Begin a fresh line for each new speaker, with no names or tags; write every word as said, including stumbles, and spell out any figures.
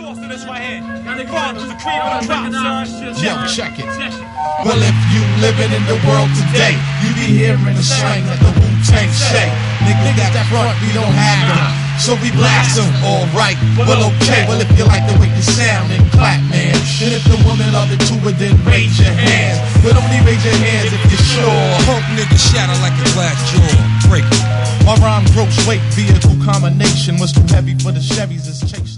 source to this right here. Fathers, the cream of the crop, son.
Yo, check it. Well, if you living in the world today, you be hearing the slang that the Wu-Tang say. Niggas that front, we don't have them, so we blast them. Alright, well okay, well if you like the way you sound, then clap, man. And if the woman love it too, then raise your hands. But only raise your hands if you're sure.
Punk nigga shatter like a glass jaw. Break it.
My rhyme gross weight vehicle combination was too heavy for the Chevys. It's chased.